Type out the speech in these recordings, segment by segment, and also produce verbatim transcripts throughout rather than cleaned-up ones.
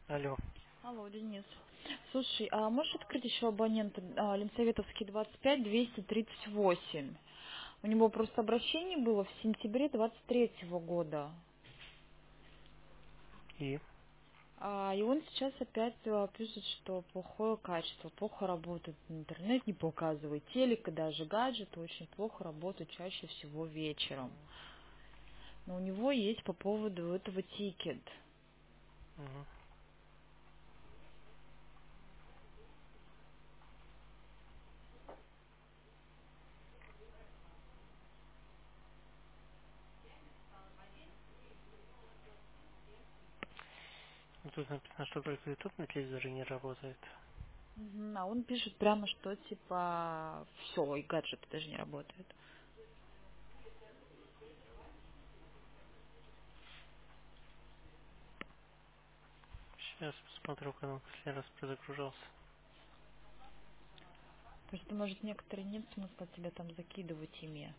Алло. Алло, Денис. Слушай, а можешь открыть еще абонента а, Ленсоветовский двадцать пять двести тридцать восемь? У него просто обращение было в сентябре двадцать третьего года. И? А, и он сейчас опять а, пишет, что плохое качество, плохо работает интернет, не показывает телек, и даже гаджеты очень плохо работают чаще всего вечером. Но у него есть по поводу этого тикет. Угу. Ну, тут написано, что только YouTube на телевизоре не работает. Мгм. А он пишет прямо, что типа все, и гаджеты даже не работают. Сейчас посмотрю, когда он последний раз перезагружался. Просто, может, некоторые нет смысла тебя там закидывать ими.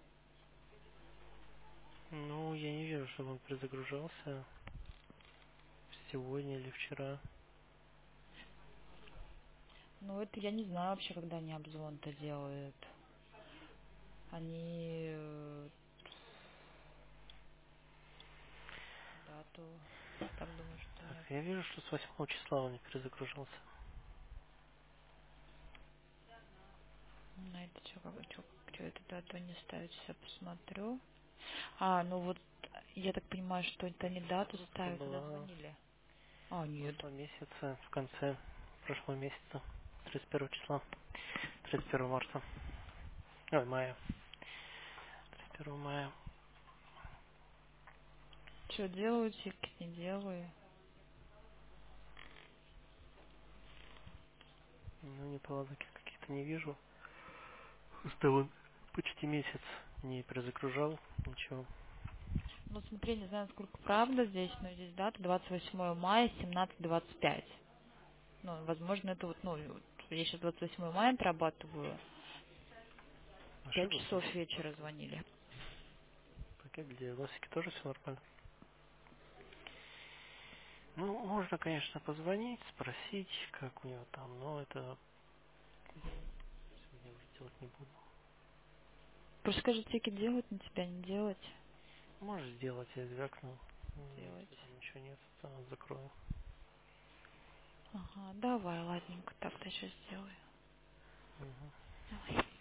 Ну, я не вижу, чтобы он перезагружался сегодня или вчера. Ну, это я не знаю вообще, когда они обзвон-то делают. Они э, дату, так думаю, что Так, нет. я вижу, что с восьмого числа он не перезагружался. На это что, как, что, что эту дату не ставить, сейчас посмотрю. А, ну вот, я так понимаю, что это не дату Это ставят, когда было звонили. А, в нет. прошлом месяце, в конце прошлого месяца, тридцать первого числа, тридцать первого марта. Ой, мая. тридцать первого мая. Что делаю, тикет не делаю. Ну, неполадок я каких-то не вижу. Просто он почти месяц не перезагружал, ничего. Ну, смотри, не знаю, сколько правда здесь, но здесь дата двадцать восьмое мая, семнадцать двадцать пять. Ну, возможно, это вот, ну, вот я сейчас двадцать восьмое мая отрабатываю. Пять Ошиблась часов здесь. вечера звонили. Пакет для лосики тоже все нормально. Ну, можно, конечно, позвонить, спросить, как у него там, но это сегодня уже делать не буду. Просто скажи, тикет делать на тебя, не делать. Можешь сделать, я звякну. М, Делать. Если там ничего нет, то закрою. Ага, давай, ладненько, так-то сейчас сделаю. Мгм. Давай.